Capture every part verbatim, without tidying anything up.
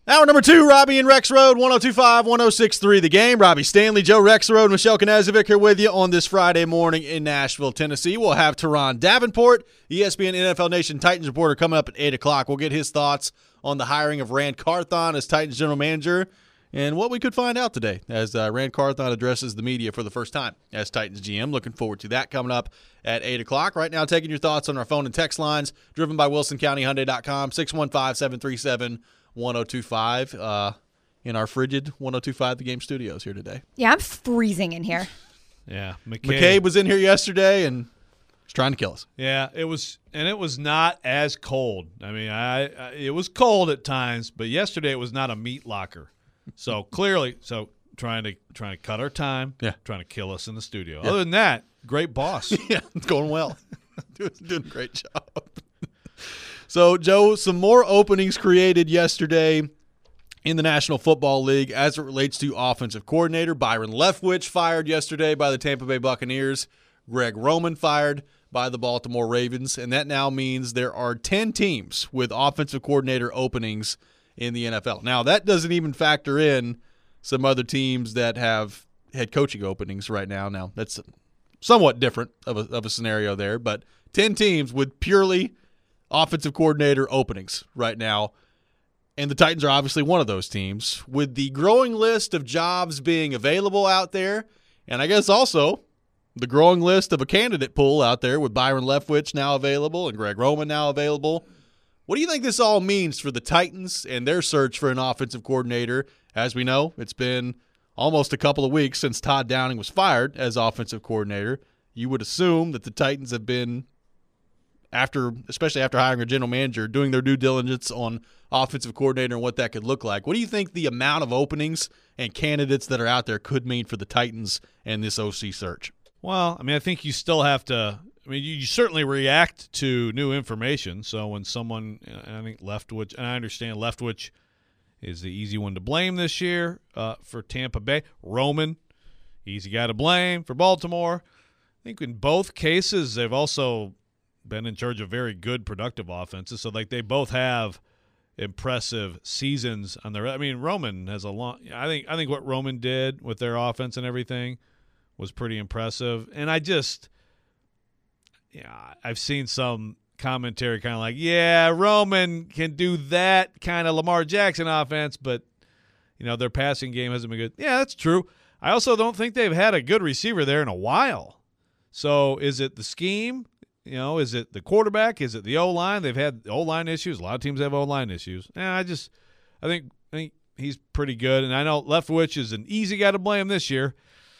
Hour number two, Robbie and Rex Road, one oh two five, one oh six three The Game. Robbie Stanley, Joe Rex Road, Michelle Knazovic here with you on this Friday morning in Nashville, Tennessee. We'll have Teron Davenport, E S P N N F L Nation Titans reporter, coming up at eight o'clock. We'll get his thoughts on the hiring of Ran Carthon as Titans general manager and what we could find out today as uh, Ran Carthon addresses the media for the first time as Titans G M. Looking forward to that coming up at eight o'clock. Right now, taking your thoughts on our phone and text lines, driven by Wilson County Hyundai dot com, six one five, seven three seven, one oh two five uh, in our frigid one oh two five The Game studios here today. Yeah, I'm freezing in here. Yeah, McCabe. McCabe was in here yesterday and was trying to kill us. Yeah, it was, and it was not as cold. I mean, I, I it was cold at times, but yesterday it was not a meat locker. So clearly, so trying to trying to cut our time, yeah, trying to kill us in the studio. Yeah. Other than that, great boss. Yeah, it's going well. doing, doing a great job. So, Joe, some more openings created yesterday in the National Football League as it relates to offensive coordinator. Byron Leftwich fired yesterday by the Tampa Bay Buccaneers. Greg Roman fired by the Baltimore Ravens. And that now means there are ten teams with offensive coordinator openings in the N F L. Now, that doesn't even factor in some other teams that have head coaching openings right now. Now, that's somewhat different of a, of a scenario there, but ten teams with purely offensive coordinator openings right now, and the Titans are obviously one of those teams. With the growing list of jobs being available out there, and I guess also the growing list of a candidate pool out there with Byron Leftwich now available and Greg Roman now available, what do you think this all means for the Titans and their search for an offensive coordinator? As we know, it's been almost a couple of weeks since Todd Downing was fired as offensive coordinator. You would assume that the Titans have been, after, especially after hiring a general manager, doing their due diligence on offensive coordinator and what that could look like. What do you think the amount of openings and candidates that are out there could mean for the Titans and this O C search? Well, I mean, I think you still have to – I mean, you, you certainly react to new information. So when someone – I think Leftwich – and I understand Leftwich is the easy one to blame this year uh, for Tampa Bay. Roman, easy guy to blame for Baltimore. I think in both cases they've also – been in charge of very good, productive offenses. So, like, they both have impressive seasons on their – I mean, Roman has a long – I think I think what Roman did with their offense and everything was pretty impressive. And I just – yeah, I've seen some commentary kind of like, yeah, Roman can do that kind of Lamar Jackson offense, but, you know, their passing game hasn't been good. Yeah, that's true. I also don't think they've had a good receiver there in a while. So, is it the scheme? You know, is it the quarterback? Is it the O-line? They've had O-line issues. A lot of teams have O-line issues. Yeah, I just I think I think he's pretty good. And I know Leftwich is an easy guy to blame this year.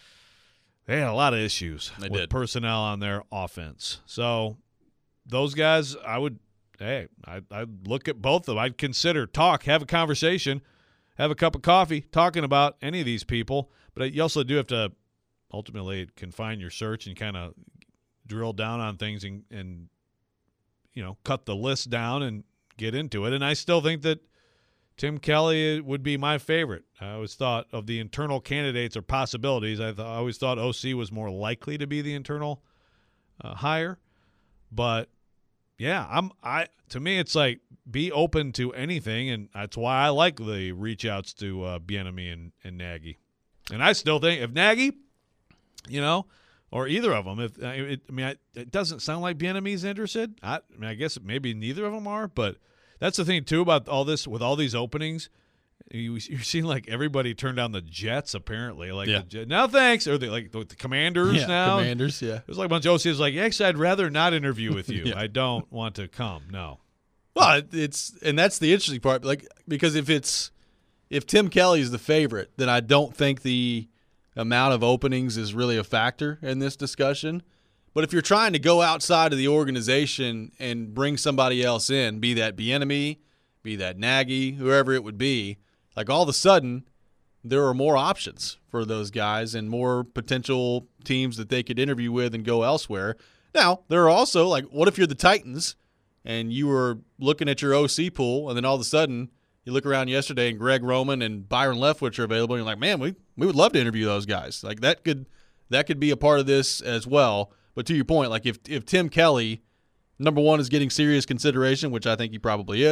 They had a lot of issues they with did. personnel on their offense. So those guys, I would, hey, I, I'd look at both of them. I'd consider, talk, have a conversation, have a cup of coffee, talking about any of these people. But you also do have to ultimately confine your search and kind of drill down on things and, and, you know, cut the list down and get into it. And I still think that Tim Kelly would be my favorite. I always thought of the internal candidates or possibilities. I, th- I always thought O C was more likely to be the internal uh, hire. But, yeah, I'm. I to me it's like be open to anything, and that's why I like the reach-outs to uh, Bieniemy and, and Nagy. And I still think if Nagy, you know, or either of them. If it, I mean, I, it doesn't sound like Bieniemy's interested. I, I mean, I guess maybe neither of them are. But that's the thing too about all this with all these openings. You, you're seeing like everybody turn down the Jets apparently. Like yeah. the, no thanks, or the, like the, the Commanders yeah, now. Commanders, yeah. There's like a bunch of O Cs like, actually, I'd rather not interview with you. yeah. I don't want to come. No. Well, it's and that's the interesting part. Like because if it's if Tim Kelly is the favorite, then I don't think the amount of openings is really a factor in this discussion. But if you're trying to go outside of the organization and bring somebody else in, be that Bieniemy, be that Nagy, whoever it would be, like all of a sudden there are more options for those guys and more potential teams that they could interview with and go elsewhere. Now, there are also, like, what if you're the Titans and you were looking at your O C pool and then all of a sudden you look around yesterday and Greg Roman and Byron Leftwich are available and you're like, man, we we would love to interview those guys. Like that could that could be a part of this as well. But to your point, like if if Tim Kelly, number one, is getting serious consideration, which I think he probably is,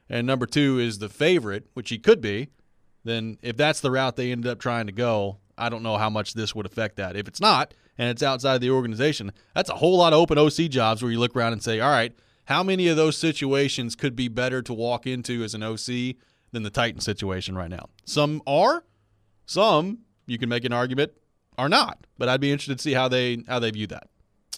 and number two is the favorite, which he could be, then if that's the route they ended up trying to go, I don't know how much this would affect that. If it's not, and it's outside the organization, that's a whole lot of open O C jobs where you look around and say, all right, how many of those situations could be better to walk into as an O C than the Titans situation right now? Some are. Some, you can make an argument, are not. But I'd be interested to see how they how they view that.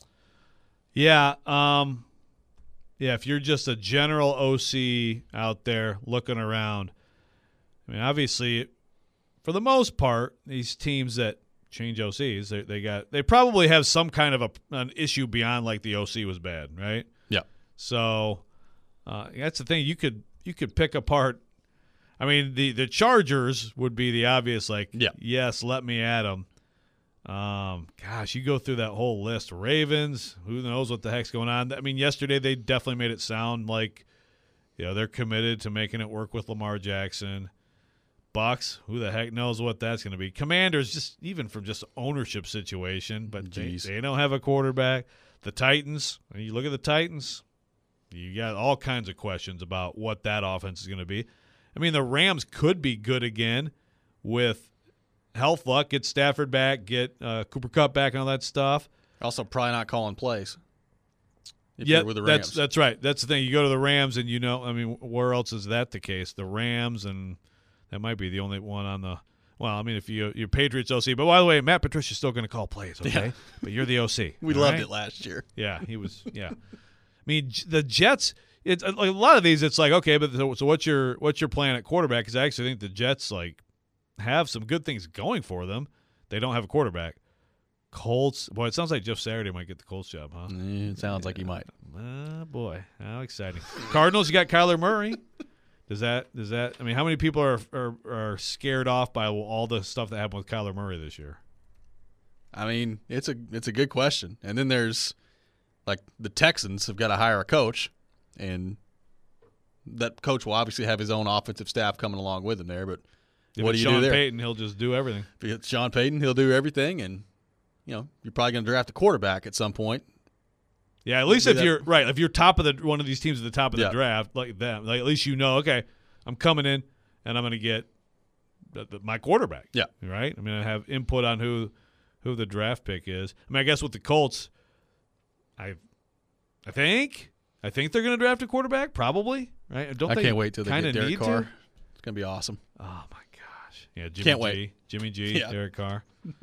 Yeah, um, yeah. If you're just a general O C out there looking around, I mean, obviously, for the most part, these teams that change O Cs, they, they got they probably have some kind of a, an issue beyond like the O C was bad, right? Yeah. So uh, that's the thing. You could you could pick apart. I mean, the the Chargers would be the obvious, like, yeah. yes, let me at them. Um, gosh, you go through that whole list. Ravens, who knows what the heck's going on? I mean, yesterday they definitely made it sound like, you know, they're committed to making it work with Lamar Jackson. Bucks, who the heck knows what that's going to be? Commanders, just even from just ownership situation, but they, they don't have a quarterback. The Titans, when you look at the Titans, you got all kinds of questions about what that offense is going to be. I mean, the Rams could be good again with health luck, get Stafford back, get uh, Cooper Kupp back and all that stuff. Also probably not calling plays. Yeah, that's, that's right. That's the thing. You go to the Rams and you know, I mean, where else is that the case? The Rams, and that might be the only one on the – well, I mean, if you, you're Patriots O C. But by the way, Matt Patricia's still going to call plays, okay? Yeah. But you're the O C. We loved right? it last year. Yeah, he was – yeah. I mean, the Jets – It's like a lot of these. It's like, okay, but so, so what's your what's your plan at quarterback? Because I actually think the Jets like have some good things going for them. They don't have a quarterback. Colts, boy, it sounds like Jeff Saturday might get the Colts job, huh? It sounds yeah. like he might. Uh, boy, how exciting! Cardinals, you got Kyler Murray. Does that does that? I mean, how many people are are, are scared off by all the stuff that happened with Kyler Murray this year? I mean, it's a it's a good question. And then there's like the Texans have got to hire a coach. And that coach will obviously have his own offensive staff coming along with him there. But if what do you Sean do there? Payton, he'll just do everything. If it's Sean Payton, he'll do everything. And, you know, you're probably going to draft a quarterback at some point. Yeah, at least if you're – right, if you're top of the one of these teams at the top of the yeah. draft, like that, like at least you know, okay, I'm coming in and I'm going to get the, the, my quarterback. Yeah. Right? I mean, I have input on who who the draft pick is. I mean, I guess with the Colts, I I think – I think they're going to draft a quarterback, probably. Right? Don't I they can't wait till they get Derek Carr. To? It's going to be awesome. Oh my gosh! Yeah, Jimmy can't G, wait. Jimmy G, yeah. Derek Carr.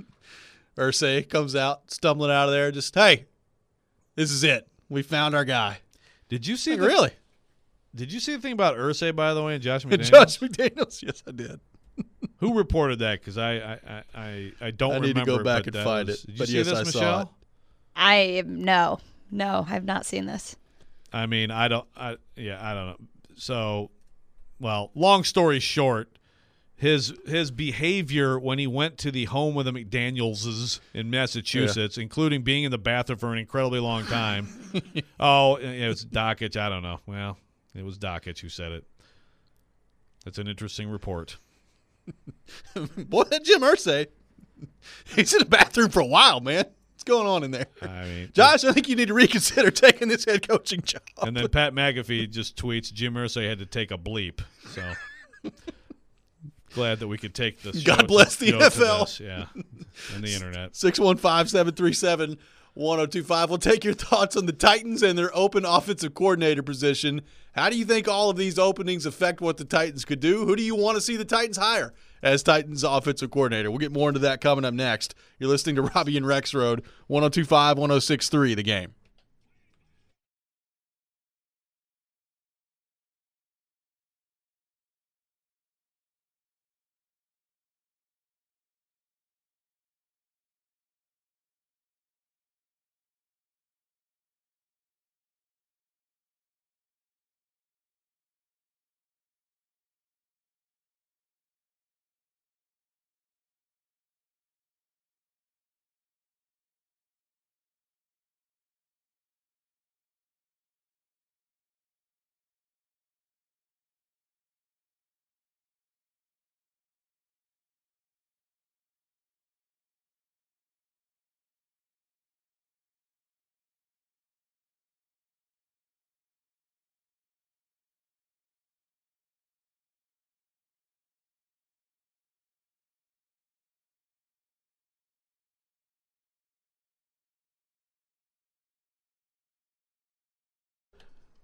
Irsay comes out, stumbling out of there. Just hey, this is it. We found our guy. Did you see? Like, the, really? Did you see the thing about Irsay, by the way, and Josh McDaniels? Josh McDaniels. Yes, I did. Who reported that? Because I, I, I, I don't. I need remember to go back it, and find was, it. Did you but see yes, this, I Michelle? saw it. I no, no, I've not seen this. I mean, I don't. I yeah, I don't know. So, well, long story short, his his behavior when he went to the home of the McDanielses in Massachusetts, yeah. including being in the bathroom for an incredibly long time. oh, it was Dockich. I don't know. Well, it was Dockich who said it. That's an interesting report. Boy, that Jim Irsay, he's in the bathroom for a while, man. What's going on in there? I mean, Josh, I think you need to reconsider taking this head coaching job. And then Pat McAfee just tweets, Jim Irsay had to take a bleep. So glad that we could take this. God bless the N F L. Yeah, and the internet. six one five, seven three seven, one oh two five. We'll take your thoughts on the Titans and their open offensive coordinator position. How do you think all of these openings affect what the Titans could do? Who do you want to see the Titans hire as Titans offensive coordinator? We'll get more into that coming up next. You're listening to Robbie and Rex Road, one oh two five, one oh six three, The Game.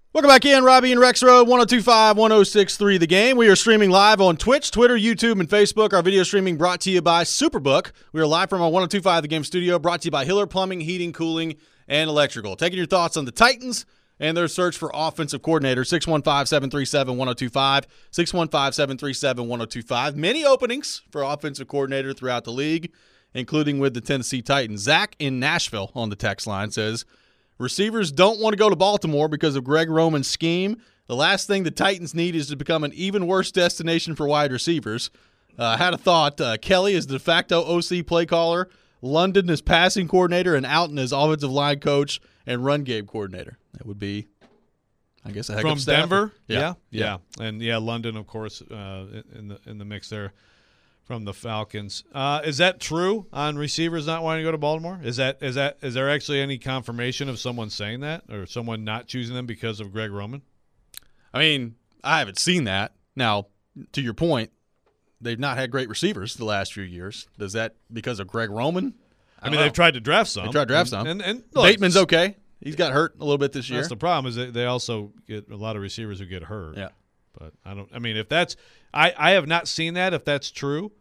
Welcome back in, Robbie and Rex Road, one oh two point five, one oh six point three The Game. We are streaming live on Twitch, Twitter, YouTube, and Facebook. Our video streaming brought to you by Superbook. We are live from our one oh two point five The Game studio, brought to you by Hiller Plumbing, Heating, Cooling, and Electrical. Taking your thoughts on the Titans and their search for offensive coordinator, six one five, seven three seven, one oh two five, six one five, seven three seven, one oh two five. Many openings for offensive coordinator throughout the league, including with the Tennessee Titans. Zach in Nashville on the text line says, receivers don't want to go to Baltimore because of Greg Roman's scheme. The last thing the Titans need is to become an even worse destination for wide receivers. I uh, had a thought. Uh, Kelly is the de facto O C play caller, London is passing coordinator, and Alton is offensive line coach and run game coordinator. That would be, I guess, a heck From of staff. Denver? Yeah. yeah. Yeah. Yeah. And, yeah, London, of course, uh, in the in the mix there from the Falcons. Uh, is that true on receivers not wanting to go to Baltimore? Is that is that is there actually any confirmation of someone saying that or someone not choosing them because of Greg Roman? I mean, I haven't seen that. Now, to your point, they've not had great receivers the last few years. Does that because of Greg Roman? I, I mean, know. they've tried to draft some. They tried to draft some. And, and, and look, Bateman's okay. He's got hurt a little bit this year. That's the problem is that they also get a lot of receivers who get hurt. Yeah. But I don't – I mean, if that's – I I have not seen that if that's true.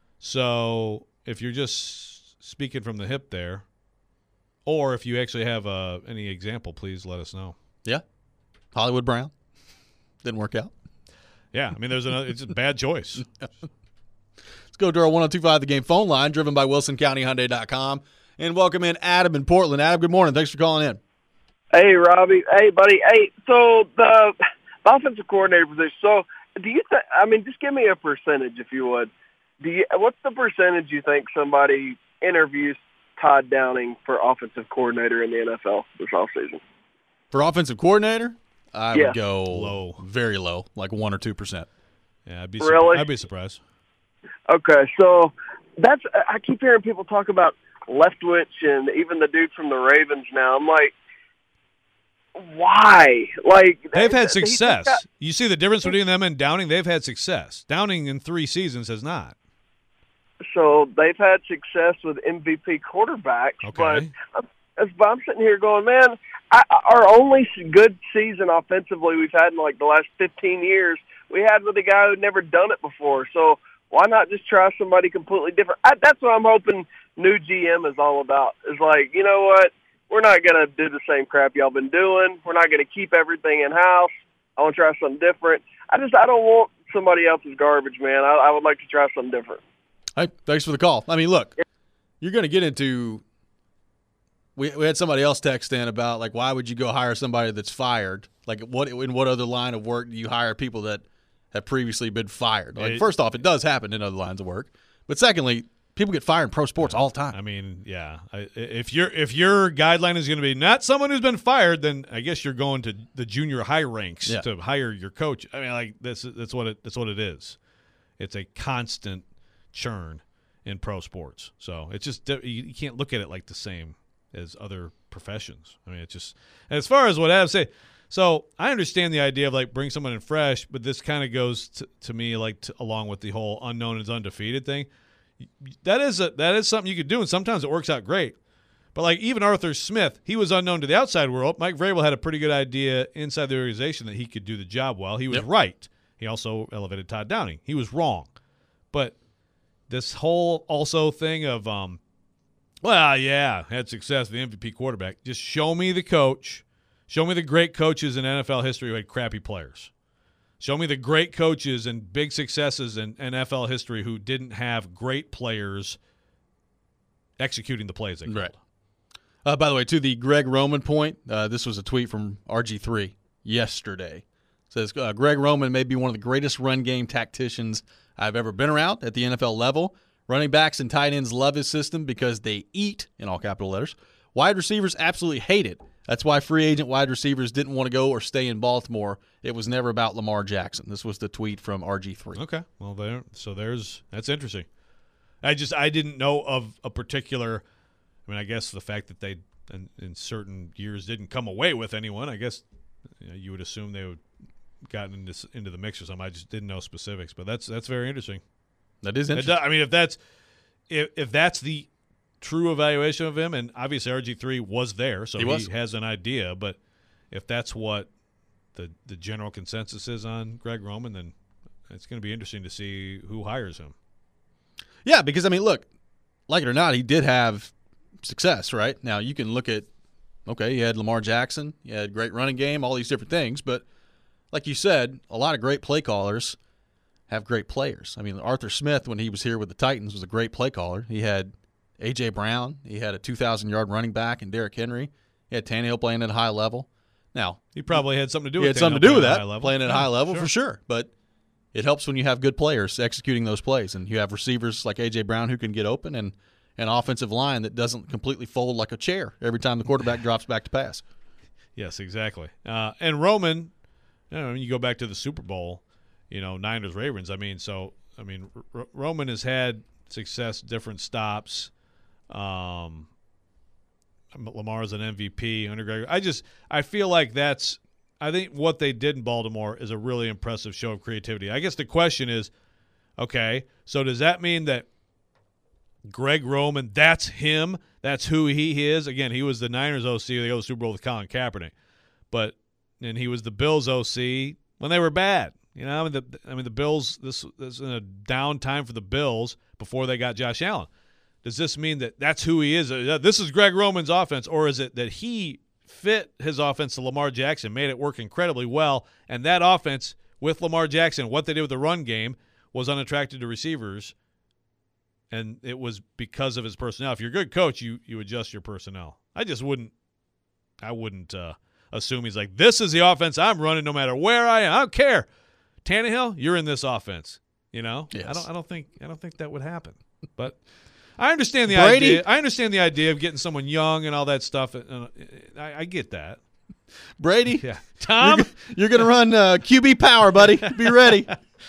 So if you're just speaking from the hip there, or if you actually have uh, any example, please let us know. Yeah. Hollywood Brown. Didn't work out. Yeah. I mean, there's another – it's a bad choice. Let's go to our one oh two point five The Game phone line, driven by Wilson County Hyundai dot com. And welcome in Adam in Portland. Adam, good morning. Thanks for calling in. Hey, Robbie. Hey, buddy. Hey, so the offensive coordinator position. So do you think, I mean, just give me a percentage if you would. Do you, what's the percentage you think somebody interviews Todd Downing for offensive coordinator in the N F L this offseason? For offensive coordinator, I Yeah. would go Low. very low, like one or two percent. Yeah, I'd be, Really? surpri- I'd be surprised. Okay, so that's I keep hearing people talk about Leftwich and even the dude from the Ravens now. I'm like, why? Like They've had he's success. got- You see the difference between them and Downing? They've had success. Downing in three seasons has not. So they've had success with M V P quarterbacks, Okay. but I'm, but I'm sitting here going, man, I, our only good season offensively we've had in like the last fifteen years, we had with a guy who'd never done it before. So why not just try somebody completely different? I, that's what I'm hoping new G M is all about. Is like, you know what? We're not going to do the same crap y'all been doing. We're not going to keep everything in-house. I want to try something different. I just I don't want somebody else's garbage, man. I, I would like to try something different. Hey, thanks for the call. I mean, look, you're going to get into we, – we had somebody else text in about, like, why would you go hire somebody that's fired? Like, what in what other line of work do you hire people that have previously been fired? Like, It- first off, it does happen in other lines of work. But secondly, people get fired in pro sports all the time. I mean, yeah. I, if your if your guideline is going to be not someone who's been fired, then I guess you're going to the junior high ranks Yeah. to hire your coach. I mean, like that's that's what it that's what it is. It's a constant churn in pro sports. So it's just you, you can't look at it like the same as other professions. I mean, it's just as far as what Adam said. So I understand the idea of like bring someone in fresh, but this kind of goes to, to me like to, along with the whole unknown is undefeated thing. That is a that is something you could do, and sometimes it works out great. But like even Arthur Smith, he was unknown to the outside world. Mike Vrabel had a pretty good idea inside the organization that he could do the job well. He was Yep. right. He also elevated Todd Downing. He was wrong. But this whole also thing of um, well, yeah, had success with the M V P quarterback. Just show me the coach. Show me the great coaches in N F L history who had crappy players. Show me the great coaches and big successes in N F L history who didn't have great players executing the plays they called. Right. Uh, by the way, to the Greg Roman point, uh, this was a tweet from R G three yesterday. It says, uh, Greg Roman may be one of the greatest run game tacticians I've ever been around at the N F L level. Running backs and tight ends love his system because they eat, in all capital letters. Wide receivers absolutely hate it. That's why free agent wide receivers didn't want to go or stay in Baltimore. It was never about Lamar Jackson. This was the tweet from R G three. Okay. Well, there. So there's that's interesting. I just I didn't know of a particular. I mean, I guess the fact that they in, in certain years didn't come away with anyone. I guess you know, you would assume they would gotten into into the mix or something. I just didn't know specifics, but that's that's very interesting. That is It interesting. does- I mean, if that's if if that's the true evaluation of him, and obviously R G three was there, so He he, was. has an idea. But if that's what the the general consensus is on Greg Roman, then it's going to be interesting to see who hires him. Yeah, because, I mean, look, like it or not, he did have success, right? Now, you can look at, okay, he had Lamar Jackson, he had a great running game, all these different things, but like you said, a lot of great play callers have great players. I mean, Arthur Smith, when he was here with the Titans, was a great play caller. He had A J. Brown. He had a two thousand yard running back in Derrick Henry. He had Tannehill playing at a high level. Now, He probably had something to do he with had something to do with that, level. playing at a Yeah, high level sure. for sure. But it helps when you have good players executing those plays, and you have receivers like A J. Brown who can get open, and an offensive line that doesn't completely fold like a chair every time the quarterback drops back to pass. Yes, exactly. Uh, and Roman, you know, when you go back to the Super Bowl, you know, Niners Ravens. I mean, so I mean, R- Roman has had success, different stops. Um, Lamar's an M V P under Greg. I just I feel like that's I think what they did in Baltimore is a really impressive show of creativity. I guess the question is, okay, so does that mean that Greg Roman, that's him, that's who he is? Again, he was the Niners O C. They go to the Super Bowl with Colin Kaepernick, but and he was the Bills O C when they were bad. You know, I mean, the, I mean, the Bills. This, this is in a down time for the Bills before they got Josh Allen. Does this mean that that's who he is? Uh, This is Greg Roman's offense, or is it that he fit his offense to Lamar Jackson, made it work incredibly well, and that offense with Lamar Jackson, what they did with the run game, was unattractive to receivers, and it was because of his personnel. If you're a good coach, you you adjust your personnel. I just wouldn't. I wouldn't uh, assume he's like, this is the offense I'm running no matter where I am. I don't care. Tannehill, you're in this offense. You know, Yes. I don't. I don't think. I don't think that would happen. But I understand the Brady- idea. I understand the idea of getting someone young and all that stuff. Uh, I, I get that. Brady, Yeah, Tom, you're going to run uh, Q B power, buddy. Be ready.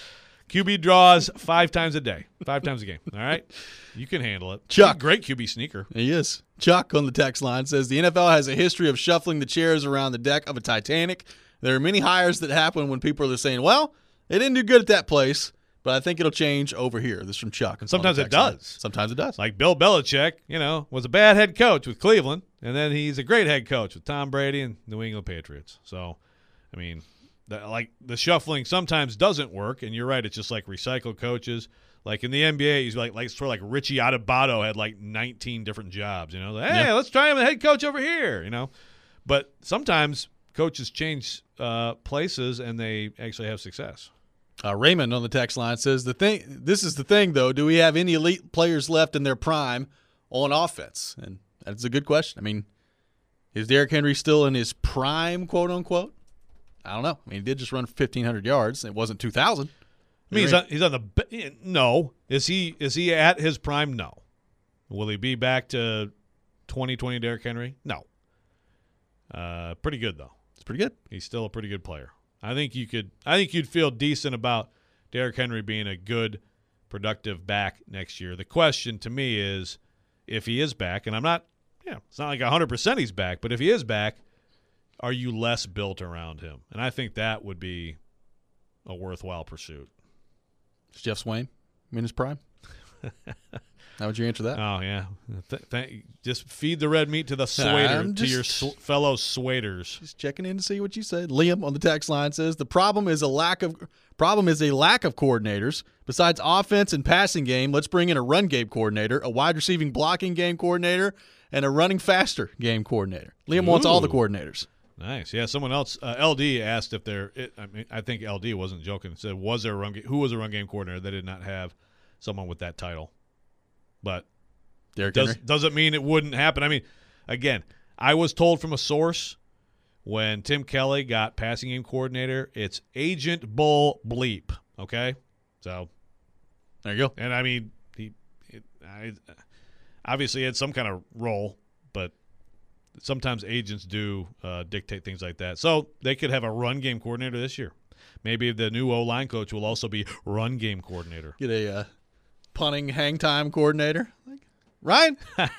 Q B draws five times a day, five times a game. All right, you can handle it. Chuck. Great Q B sneaker. He is. Chuck on the text line says the N F L has a history of shuffling the chairs around the deck of a Titanic. There are many hires that happen when people are saying, well, they didn't do good at that place, but I think it'll change over here. This is from Chuck. And sometimes on the it text line. does. Sometimes it does. Like Bill Belichick, you know, was a bad head coach with Cleveland, and then he's a great head coach with Tom Brady and New England Patriots. So, I mean, the, like the shuffling sometimes doesn't work, and you're right. It's just like recycled coaches. Like in the N B A, he's like like sort of like Richie Adebayo had like nineteen different jobs. You know, like, hey, Yeah. let's try him as head coach over here. You know, but sometimes coaches change uh, places and they actually have success. Uh, Raymond on the text line says the thing. This is the thing, though. Do we have any elite players left in their prime on offense? And that's a good question. I mean, is Derrick Henry still in his prime, quote unquote? I don't know. I mean, he did just run fifteen hundred yards. It wasn't two thousand. I mean, he's on, he's on the be- no. Is he is he at his prime? No. Will he be back to twenty twenty Derrick Henry? No. Uh, pretty good though. It's pretty good. He's still a pretty good player. I think you could. I think you'd feel decent about Derrick Henry being a good, productive back next year. The question to me is, if he is back, and I'm not. Yeah, it's not like one hundred percent he's back, but if he is back, are you less built around him? And I think that would be a worthwhile pursuit. Is Jeff Swain in his prime? How would you answer that? Oh yeah, th- th- just feed the red meat to the swader, I'm to your just- sw- fellow swaders. Just checking in to see what you said. Liam on the text line says the problem is a lack of problem is a lack of coordinators. Besides offense and passing game, let's bring in a run game coordinator, a wide receiving blocking game coordinator, and a running faster game coordinator. Liam wants all the Ooh. coordinators. Nice. Yeah, someone else, uh, L D asked if there. It, I mean, I think L D wasn't joking. Said, was there a run? Ga- who was a run game coordinator? They did not have someone with that title. But Derrick does Henry. doesn't mean it wouldn't happen. I mean, again, I was told from a source when Tim Kelly got passing game coordinator, it's Agent Bull Bleep. Okay, so There you go. and I mean he, it, I, obviously he had some kind of role, but sometimes agents do uh, dictate things like that. So they could have a run game coordinator this year. Maybe the new O-line coach will also be run game coordinator. Get a uh, punting hang time coordinator. Like, Ryan,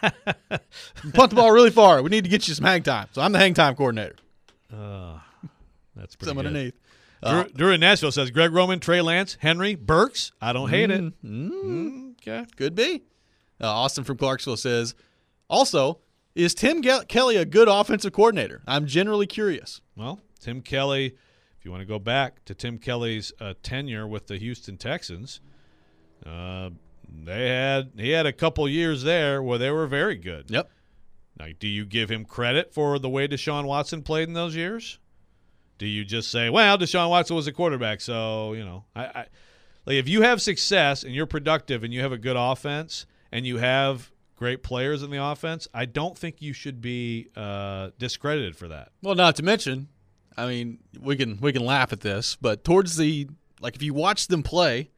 you punt the ball really far. We need to get you some hang time. So I'm the hang time coordinator. Uh, that's pretty Some good. underneath. Drew, Uh, Drew in Nashville says Greg Roman, Trey Lance, Henry, Burks. I don't hate it. mm, mm, Mm, okay. Could be. Uh, Austin from Clarksville says, also, is Tim Ge- Kelly a good offensive coordinator? I'm generally curious. Well, Tim Kelly if you want to go back to Tim Kelly's uh, tenure with the Houston Texans, uh, they had he had a couple years there where they were very good. Yep. Now, do you give him credit for the way Deshaun Watson played in those years? Do you just say, well, Deshaun Watson was a quarterback, so, you know, I, I like if you have success and you're productive and you have a good offense and you have great players in the offense, I don't think you should be uh, discredited for that. Well, not to mention, I mean, we can we can laugh at this, but towards the like if you watch them play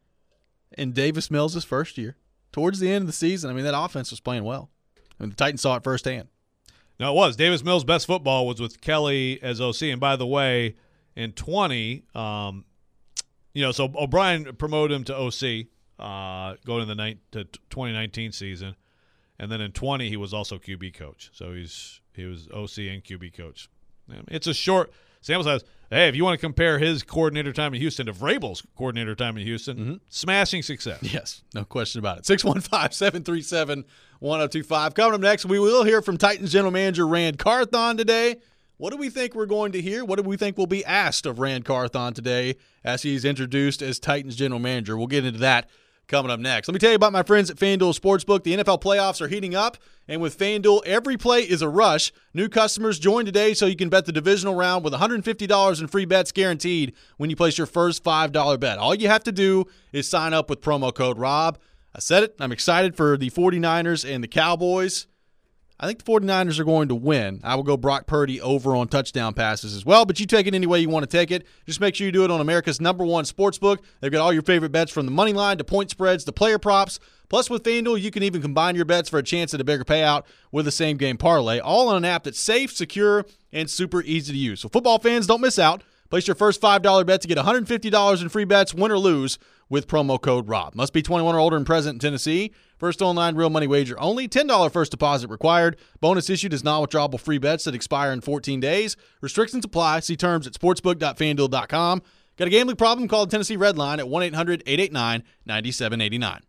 in Davis Mills' first year, towards the end of the season, I mean, that offense was playing well. I mean, the Titans saw it firsthand. No, it was. Davis Mills' best football was with Kelly as O C. And by the way, in twenty, um, you know, so O'Brien promoted him to O C uh, going to the ni- to twenty nineteen season. And then in twenty, he was also Q B coach. So he's he was O C and Q B coach. It's a short sample size. Hey, if you want to compare his coordinator time in Houston to Vrabel's coordinator time in Houston, mm-hmm. smashing success. Yes, no question about it. six one five, seven three seven, one oh two five. Coming up next, we will hear from Titans general manager Rand Carthon today. What do we think we're going to hear? What do we think will be asked of Rand Carthon today as he's introduced as Titans general manager? We'll get into that coming up next. Let me tell you about my friends at FanDuel Sportsbook. The N F L playoffs are heating up, and with FanDuel, every play is a rush. New customers join today so you can bet the divisional round with one hundred fifty dollars in free bets guaranteed when you place your first five dollar bet. All you have to do is sign up with promo code ROB. I said it. I'm excited for the 49ers and the Cowboys. I think the 49ers are going to win. I will go Brock Purdy over on touchdown passes as well, but you take it any way you want to take it. Just make sure you do it on America's number one sportsbook. They've got all your favorite bets from the money line to point spreads to player props. Plus, with FanDuel, you can even combine your bets for a chance at a bigger payout with the same game parlay, all on an app that's safe, secure, and super easy to use. So football fans, don't miss out. Place your first five dollar bet to get one hundred fifty dollars in free bets, win or lose, with promo code ROB. Must be twenty-one or older and present in Tennessee. First online real money wager only. ten dollars first deposit required. Bonus issued is non-withdrawable free bets that expire in fourteen days. Restrictions apply. See terms at sportsbook dot fan duel dot com. Got a gambling problem? Call the Tennessee Red Line at one eight hundred eight eight nine nine seven eight nine.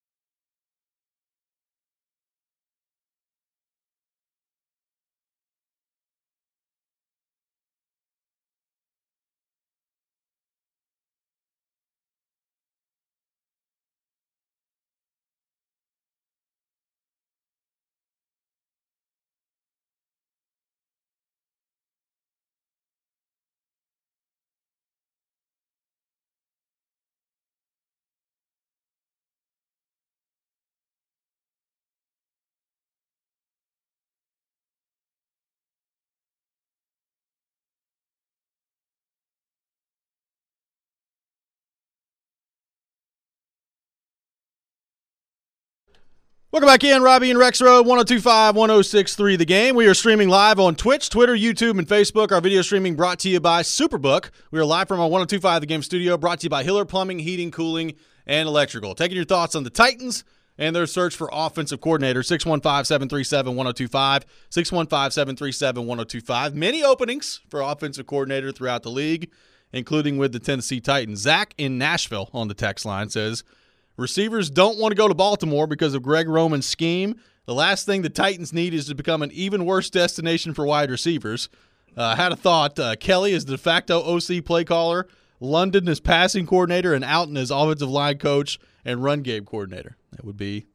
Welcome back in, Robbie and Rex Road, one oh two five, one oh six three The Game. We are streaming live on Twitch, Twitter, YouTube, and Facebook. Our video streaming brought to you by Superbook. We are live from our one oh two five The Game studio, brought to you by Hiller Plumbing, Heating, Cooling, and Electrical. Taking your thoughts on the Titans and their search for offensive coordinator, six one five, seven three seven, one oh two five, six one five, seven three seven, one oh two five. Many openings for offensive coordinator throughout the league, including with the Tennessee Titans. Zach in Nashville on the text line says, receivers don't want to go to Baltimore because of Greg Roman's scheme. The last thing the Titans need is to become an even worse destination for wide receivers. Uh, I had a thought. Uh, Kelly is the de facto O C play caller, London is passing coordinator, and Alton is offensive line coach and run game coordinator. That would be,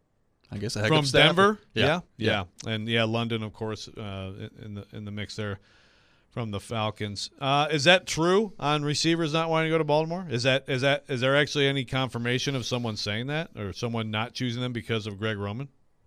I guess, a heck from of a staff. Denver. Yeah. Yeah. yeah, yeah, and yeah, London, of course, uh, in the in the mix there. From the Falcons. Uh, is that true on receivers not wanting to go to Baltimore? Is that is that is there actually any confirmation of someone saying that or someone not choosing them because of Greg Roman?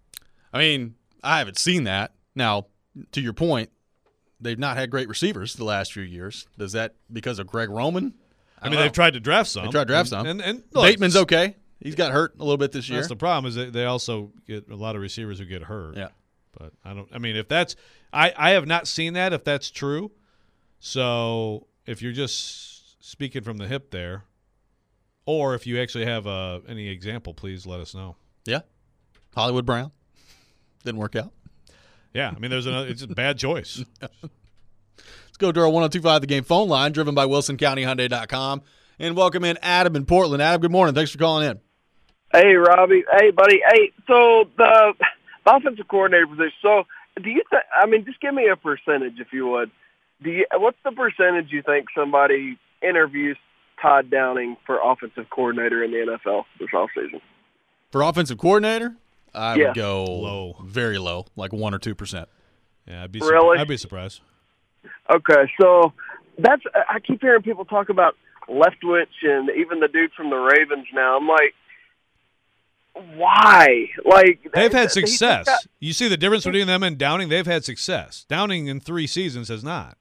I mean, I haven't seen that. Now, to your point, they've not had great receivers the last few years. Does that because of Greg Roman? I, I mean, they've tried to draft some. They tried to draft and, some. And, and look, Bateman's okay. He's got hurt a little bit this year. That's the problem is that they also get a lot of receivers who get hurt. Yeah. But I don't. I mean, if that's, I, I have not seen that. If that's true, so if you're just speaking from the hip there, or if you actually have uh, any example, please let us know. Yeah, Hollywood Brown didn't work out. Yeah, I mean, there's another. It's a bad choice. Let's go to our one oh two five The Game phone line, driven by Wilson County Hyundai dot com, and welcome in Adam in Portland. Adam, good morning. Thanks for calling in. Hey, Robbie. Hey, buddy. Hey, so the. The offensive coordinator position. So, do you? Th- I mean, just give me a percentage, if you would. Do you, what's the percentage you think somebody interviews Todd Downing for offensive coordinator in the N F L this offseason? For offensive coordinator, I Yeah. would go Low. very low, like one or two percent. Yeah, I'd be Really? surpri- I'd be surprised. Okay, so that's I keep hearing people talk about Leftwich and even the dude from the Ravens now. I'm like, why? Like They've had he- success. he's got- You see the difference between them and Downing? They've had success. Downing in three seasons has not.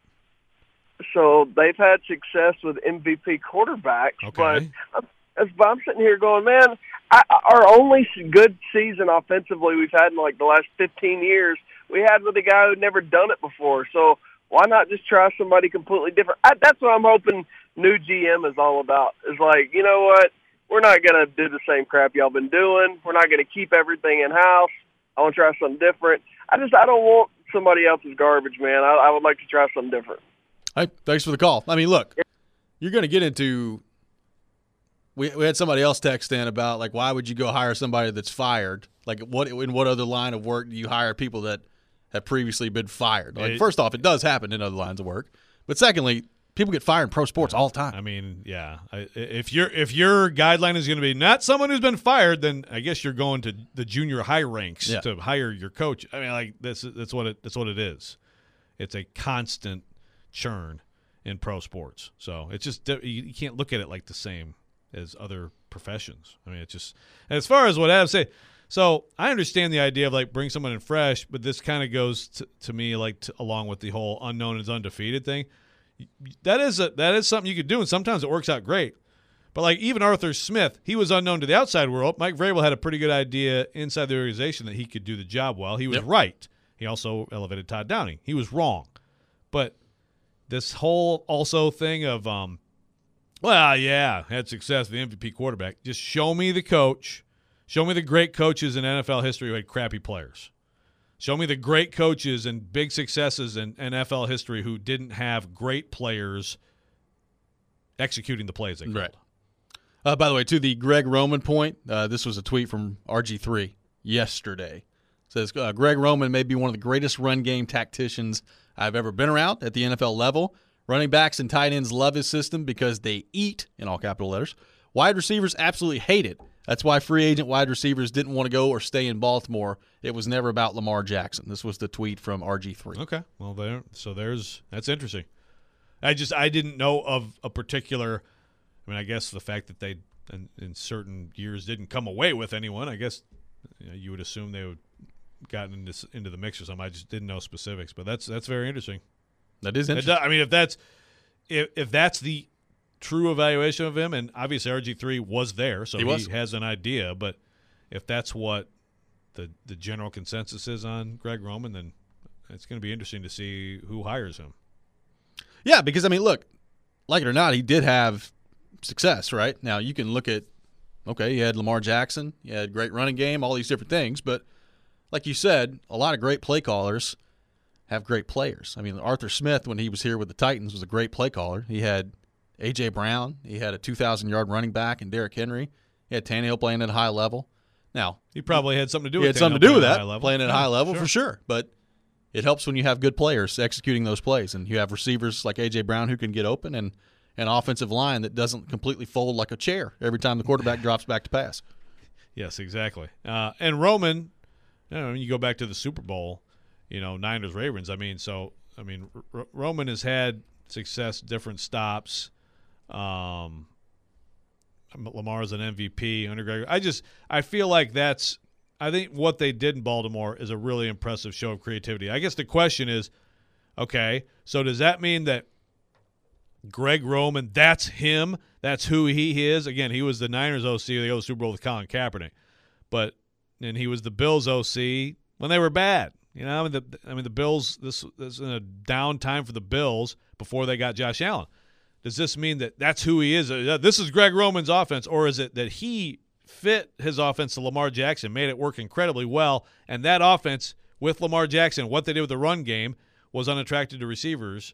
So they've had success with M V P quarterbacks, Okay. but as I'm sitting here going, man, I, our only good season offensively we've had in like the last fifteen years, we had with a guy who'd never done it before. So why not just try somebody completely different? I, that's what I'm hoping new G M is all about. Is like, you know what? We're not going to do the same crap y'all been doing. We're not going to keep everything in-house. I want to try something different. I just I don't want somebody else's garbage, man. I, I would like to try something different. Hey, thanks for the call. I mean, look, you're going to get into we, – we had somebody else text in about, like, why would you go hire somebody that's fired? Like, what in what other line of work do you hire people that have previously been fired? Like, It- first off, it does happen in other lines of work. But secondly, people get fired in pro sports all the time. I mean, yeah. I, if your if your guideline is going to be not someone who's been fired, then I guess you're going to the junior high ranks Yeah. to hire your coach. I mean, like this that's what it that's what it is. It's a constant churn in pro sports. So it's just you, you can't look at it like the same as other professions. I mean, it's just as far as what Adam said. So I understand the idea of like bring someone in fresh, but this kind of goes to, to me like to, along with the whole unknown is undefeated thing. That is a, that is something you could do, and sometimes it works out great. But like even Arthur Smith, he was unknown to the outside world. Mike Vrabel had a pretty good idea inside the organization that he could do the job well. He was Yep. right. He also elevated Todd Downing. He was wrong. But this whole also thing of, um, well, yeah, had success with the M V P quarterback. Just show me the coach. Show me the great coaches in N F L history who had crappy players. Show me the great coaches and big successes in N F L history who didn't have great players executing the plays they called. Right. Uh, by the way, to the Greg Roman point, uh, this was a tweet from R G three yesterday. It says, uh, Greg Roman may be one of the greatest run game tacticians I've ever been around at the N F L level. Running backs and tight ends love his system because they eat, in all capital letters. Wide receivers absolutely hate it. That's why free agent wide receivers didn't want to go or stay in Baltimore. It was never about Lamar Jackson. This was the tweet from R G three. Okay. Well, there. So there's that's interesting. I just I didn't know of a particular. I mean, I guess the fact that they in, in certain years didn't come away with anyone. I guess you know, you would assume they would gotten into into the mix or something. I just didn't know specifics, but that's that's very interesting. That is It interesting. does- I mean, if that's if if that's the true evaluation of him, and obviously R G three was there, so He he, was. has an idea. But if that's what the the general consensus is on Greg Roman, then it's going to be interesting to see who hires him. Yeah, because, I mean, look, like it or not, he did have success, right? Now, you can look at, okay, you had Lamar Jackson, you had great running game, all these different things, but like you said, a lot of great play callers have great players. I mean, Arthur Smith, when he was here with the Titans, was a great play caller. He had A J. Brown. He had a two thousand yard running back in Derrick Henry. He had Tannehill playing at a high level. Now, He probably had something to do he with had something Tannehill to do with playing at that, a high level. playing at a Yeah, high level sure. for sure. But it helps when you have good players executing those plays, and you have receivers like A J. Brown who can get open, and an offensive line that doesn't completely fold like a chair every time the quarterback drops back to pass. Yes, exactly. Uh, and Roman, you know, when you go back to the Super Bowl, you know, Niners Ravens. I mean, so I mean, R- Roman has had success, different stops. Um, Lamar's an M V P under Greg. I just I feel like that's I think what they did in Baltimore is a really impressive show of creativity. I guess the question is, okay, so does that mean that Greg Roman, that's him, that's who he is? Again, he was the Niners O C. They go to the Super Bowl with Colin Kaepernick, but and he was the Bills O C when they were bad. You know, I mean, the, I mean, the Bills. This, this is in a down time for the Bills before they got Josh Allen. Does this mean that that's who he is? Uh, This is Greg Roman's offense, or is it that he fit his offense to Lamar Jackson, made it work incredibly well, and that offense with Lamar Jackson, what they did with the run game, was unattractive to receivers,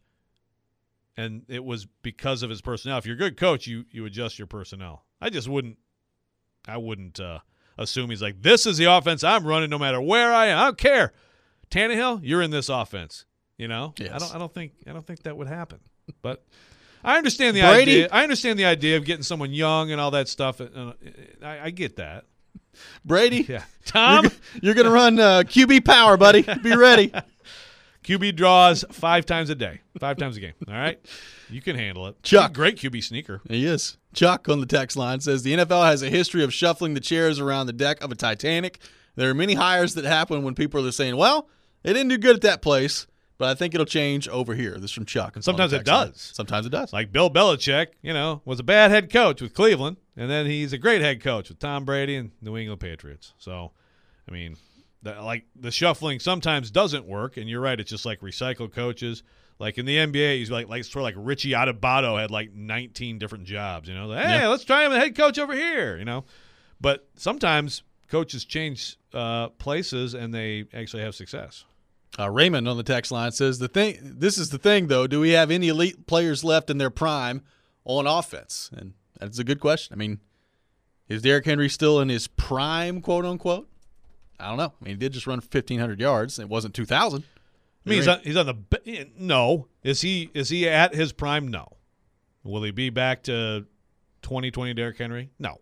and it was because of his personnel. If you're a good coach, you you adjust your personnel. I just wouldn't. I wouldn't uh, assume he's like, this is the offense I'm running no matter where I am. I don't care. Tannehill, you're in this offense. You know, Yes. I don't. I don't think. I don't think that would happen. But I understand the Brady? idea. I understand the idea of getting someone young and all that stuff. Uh, I, I get that. Brady, Yeah, Tom, you're, you're going to run uh, Q B power, buddy. Be ready. Q B draws five times a day, five times a game. All right, you can handle it. Chuck. He's a great Q B sneaker. He is. Chuck on the text line says the N F L has a history of shuffling the chairs around the deck of a Titanic. There are many hires that happen when people are saying, well, they didn't do good at that place, but I think it'll change over here. This is from Chuck. And sometimes on the it text line. does. Sometimes it does. Like Bill Belichick, you know, was a bad head coach with Cleveland, and then he's a great head coach with Tom Brady and New England Patriots. So, I mean, the, like the shuffling sometimes doesn't work, and you're right. It's just like recycled coaches. Like in the N B A, he's like like sort of like Richie Adebayo had like nineteen different jobs. You know, like, hey, Yeah. let's try him a head coach over here. You know, but sometimes coaches change uh, places and they actually have success. Uh, Raymond on the text line says the thing. This is the thing, though. Do we have any elite players left in their prime on offense? And that's a good question. I mean, is Derrick Henry still in his prime, quote unquote? I don't know. I mean, he did just run fifteen hundred yards. It wasn't two thousand. I mean, he's on, he's on the be- no. Is he is he at his prime? No. Will he be back to twenty twenty Derrick Henry? No.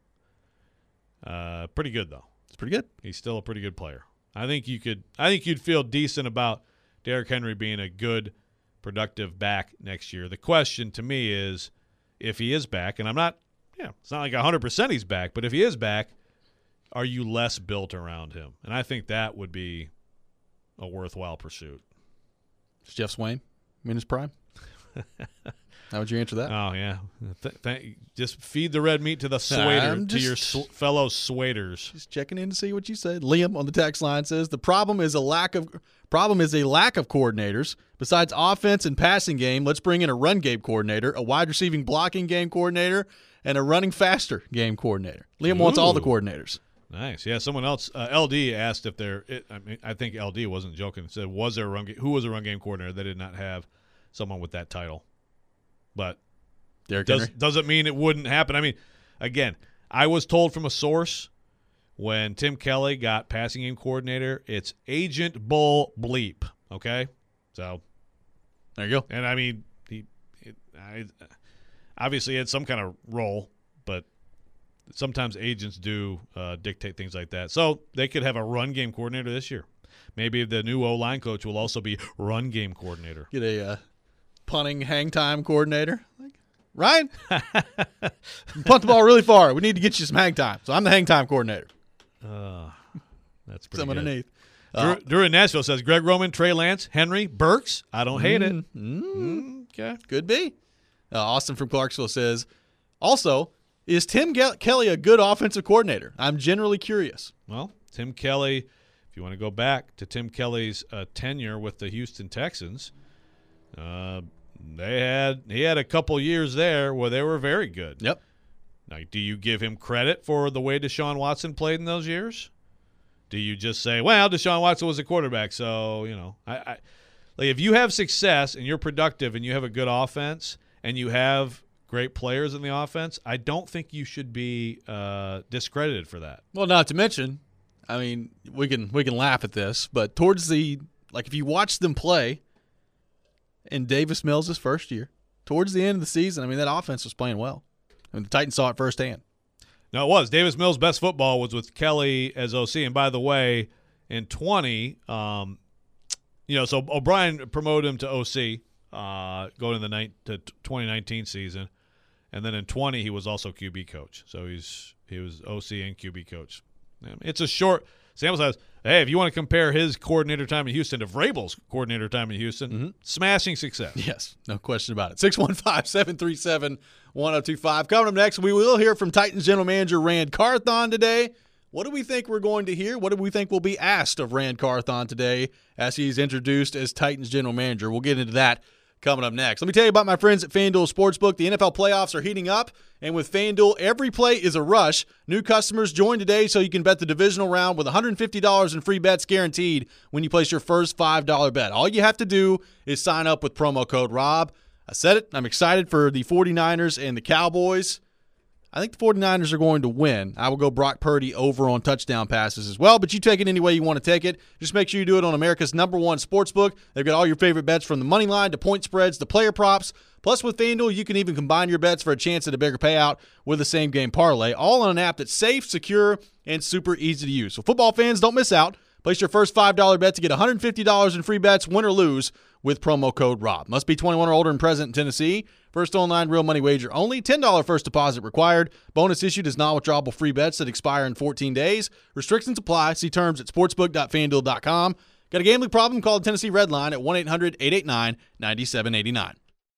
Uh, pretty good though. It's pretty good. He's still a pretty good player. I think you could. I think you'd feel decent about Derrick Henry being a good, productive back next year. The question to me is, if he is back, and I'm not. Yeah, it's not like one hundred percent he's back, but if he is back, are you less built around him? And I think that would be a worthwhile pursuit. Is Jeff Swain in his prime? How would you answer that? Oh yeah, Th- th- just feed the red meat to the swader, I'm to your just- sw- fellow swaders. Just checking in to see what you said. Liam on the text line says the problem is a lack of problem is a lack of coordinators. Besides offense and passing game, let's bring in a run game coordinator, a wide receiving blocking game coordinator, and a running faster game coordinator. Liam wants all the Ooh. coordinators. Nice. Yeah, someone else, uh, L D asked if there. It, I mean, I think L D wasn't joking. Said, was there a run? Ga- who was a run game coordinator? They did not have someone with that title, but Derrick does Henry. doesn't mean it wouldn't happen. I mean, again, I was told from a source when Tim Kelly got passing game coordinator, it's Agent Bull Bleep. Okay, so There you go. and I mean, he, it, I, obviously had some kind of role, but sometimes agents do uh, dictate things like that. So they could have a run game coordinator this year. Maybe the new O-line coach will also be run game coordinator. Get a uh, punting hang time coordinator. Like, Ryan, you punt the ball really far. We need to get you some hang time. So I'm the hang time coordinator. Uh, that's pretty Some good. underneath. Drew, Uh, Drew in Nashville says Greg Roman, Trey Lance, Henry, Burks. I don't hate it. mm, mm, Mm, okay. Could be. Uh, Austin from Clarksville says, also, is Tim Ge- Kelly a good offensive coordinator? I'm generally curious. Well, Tim Kelly, if you want to go back to Tim Kelly's uh, tenure with the Houston Texans, uh, they had he had a couple years there where they were very good. Yep. Now, do you give him credit for the way Deshaun Watson played in those years? Do you just say, well, Deshaun Watson was a quarterback, so, you know, I, I like if you have success and you're productive and you have a good offense and you have great players in the offense, I don't think you should be uh, discredited for that. Well, not to mention, I mean, we can we can laugh at this, but towards the like if you watch them play in Davis Mills' first year, towards the end of the season, I mean, that offense was playing well. I mean, the Titans saw it firsthand. No, it was. Davis Mills' best football was with Kelly as O C. And by the way, in twenty, um, you know, so O'Brien promoted him to O C uh, going to the ni- to twenty nineteen season. And then in twenty, he was also Q B coach. So he's he was O C and Q B coach. It's a short sample size. Hey, if you want to compare his coordinator time in Houston to Vrabel's coordinator time in Houston, Mm-hmm. smashing success. Yes, no question about it. six one five, seven three seven, one oh two five. Coming up next, we will hear from Titans general manager Rand Carthon today. What do we think we're going to hear? What do we think will be asked of Rand Carthon today as he's introduced as Titans general manager? We'll get into that coming up next. Let me tell you about my friends at FanDuel Sportsbook. The N F L playoffs are heating up, and with FanDuel, every play is a rush. New customers join today so you can bet the divisional round with one hundred fifty dollars in free bets guaranteed when you place your first five dollar bet. All you have to do is sign up with promo code ROB. I said it. I'm excited for the 49ers and the Cowboys. I think the 49ers are going to win. I will go Brock Purdy over on touchdown passes as well, but you take it any way you want to take it. Just make sure you do it on America's number one sportsbook. They've got all your favorite bets from the money line to point spreads to player props. Plus, with FanDuel, you can even combine your bets for a chance at a bigger payout with a same-game parlay, all on an app that's safe, secure, and super easy to use. So football fans, don't miss out. Place your first five dollar bet to get one hundred fifty dollars in free bets, win or lose, with promo code ROB. Must be twenty-one or older and present in Tennessee. First online real money wager only. ten dollars first deposit required. Bonus issued is non-withdrawable free bets that expire in fourteen days. Restrictions apply. See terms at sportsbook dot fan duel dot com. Got a gambling problem? Call the Tennessee Red Line at one eight hundred eight eight nine nine seven eight nine.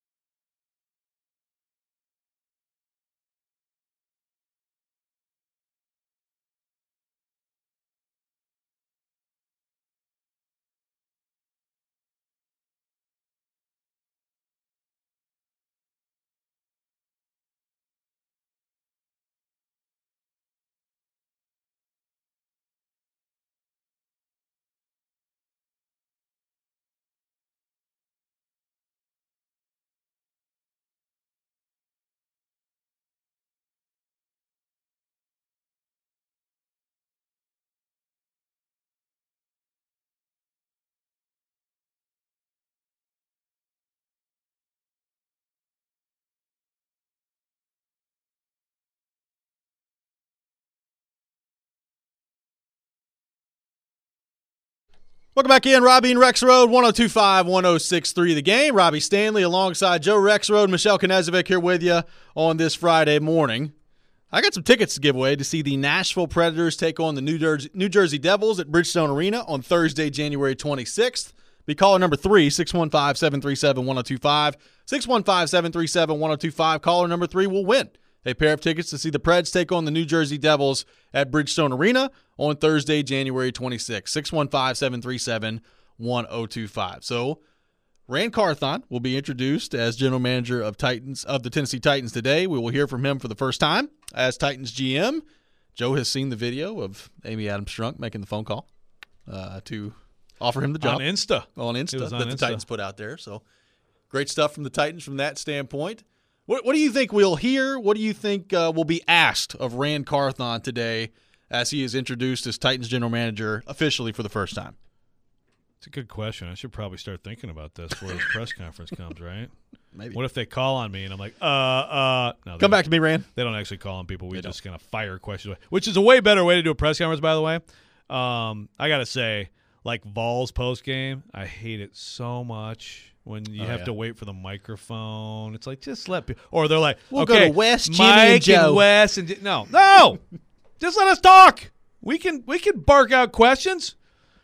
Welcome back in, Robbie and Rexroad, one oh two five, one oh six three The Game. Robbie Stanley alongside Joe Rexroad, Michelle Knezovic here with you on this Friday morning. I got some tickets to give away to see the Nashville Predators take on the New Jersey, New Jersey Devils at Bridgestone Arena on Thursday, January twenty-sixth. Be caller number three, six one five, seven three seven, one oh two five. six one five, seven three seven, one oh two five. Caller number three will win a pair of tickets to see the Preds take on the New Jersey Devils at Bridgestone Arena on Thursday, January twenty-sixth. six one five, seven three seven, one oh two five. So, Rand Carthon will be introduced as general manager of Titans of the Tennessee Titans today. We will hear from him for the first time as Titans G M. Joe has seen the video of Amy Adams Strunk making the phone call uh, to offer him the job. On Insta. On Insta on that the Insta. Titans put out there. So, great stuff from the Titans from that standpoint. What, what do you think we'll hear? What do you think uh, will be asked of Rand Carthon today as he is introduced as Titans general manager officially for the first time? It's a good question. I should probably start thinking about this before this press conference comes, right? Maybe. What if they call on me and I'm like, uh, uh. No, Come back to me, Rand. They don't actually call on people. We They just kind of fire questions away, which is a way better way to do a press conference, by the way. Um, I got to say, like Vols post game, I hate it so much. When you Oh, have yeah. to wait for the microphone, it's like just let people. Or they're like, We'll okay, go to Wes, Jimmy, Mike and Joe. Wes, and no, no, just let us talk. We can we can bark out questions.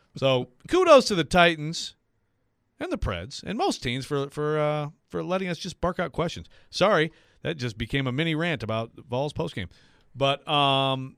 So kudos to the Titans and the Preds and most teams for for uh, for letting us just bark out questions. Sorry, that just became a mini rant about Vols postgame. But um,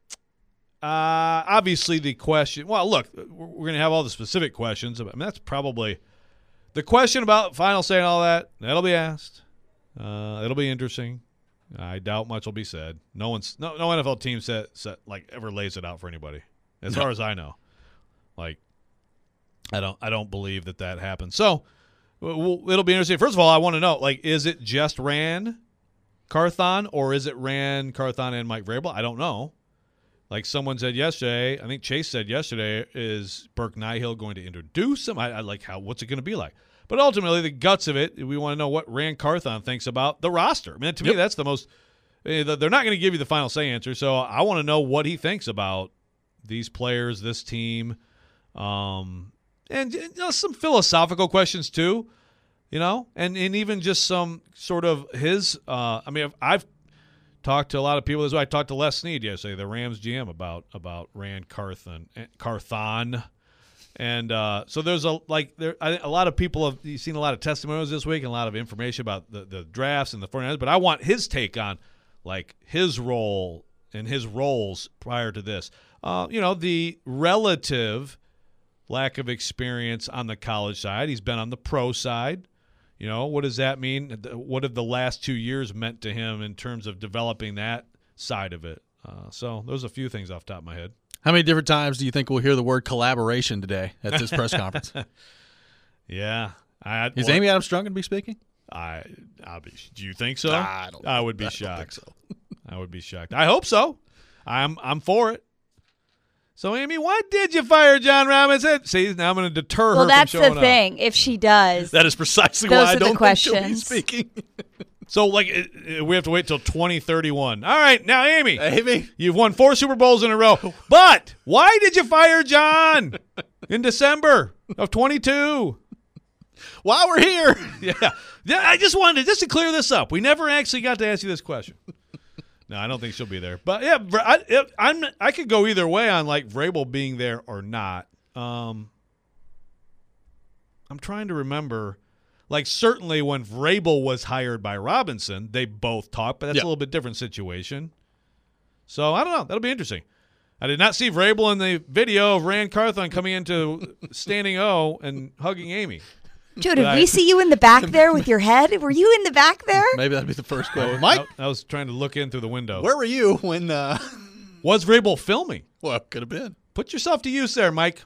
uh, obviously the question. Well, look, we're, we're going to have all the specific questions. I mean, that's probably. The question about final say and all that, that'll be asked. Uh, it'll be interesting. I doubt much will be said. No one's no no N F L team set, set like ever lays it out for anybody, as No. far as I know. Like, I don't I don't believe that that happens. So, we'll, it'll be interesting. First of all, I want to know, like, is it just Rand Carthon or is it Rand Carthon and Mike Vrabel? I don't know. Like someone said yesterday, I think Chase said yesterday, is Burke Nihill going to introduce him? I, I like how. What's it going to be like? But ultimately, the guts of it, we want to know what Rand Carthon thinks about the roster. I mean, to me, Yep. that's the most. eh, They're not going to give you the final say answer, so I want to know what he thinks about these players, this team, um, and you know, some philosophical questions too. You know, and and even just some sort of his. Uh, I mean, I've, I've talked to a lot of people. This is why I talked to Les Snead yesterday, the Rams G M, about about Rand Carthon, Carthon, and uh, so there's a like there I, a lot of people have you've seen a lot of testimonials this week and a lot of information about the, the drafts and the 49ers, but I want his take on like his role and his roles prior to this. Uh, you know, the relative lack of experience on the college side. He's been on the pro side. You know, what does that mean? What have the last two years meant to him in terms of developing that side of it? Uh, so those are a few things off the top of my head. How many different times do you think we'll hear the word collaboration today at this press conference? Yeah. I, Is well, Amy Adams Strunk going to be speaking? I, I'll be, do you think so? I don't. I would be I don't shocked. think so. I would be shocked. I hope so. I'm I'm for it. So, Amy, why did you fire John Robinson? See, now I'm going to deter Well, her that's from showing the thing. If she does, That is precisely Those why I are the don't think she'll be questions. speaking. up. So, like, it, it- we have to wait till twenty thirty-one. All right, now, Amy, Amy, you've won four Super Bowls in a row. But why did you fire John in December of twenty-two? while we're here, Yeah. Yeah, I just wanted to, just to clear this up. We never actually got to ask you this question. No, I don't think she'll be there. But yeah, Vra- I, it, I'm I could go either way on like Vrabel being there or not. Um, I'm trying to remember. Like certainly when Vrabel was hired by Robinson, they both talked, but that's Yeah. a little bit different situation. So I don't know. That'll be interesting. I did not see Vrabel in the video of Rand Carthon coming into standing O and hugging Amy. Joe, did I- we see you in the back there with your head? Were you in the back there? maybe that'd be the first question. I, Mike, I was trying to look in through the window. where were you when? Uh, Was Vrabel filming? well, could have been. Put yourself to use there, Mike.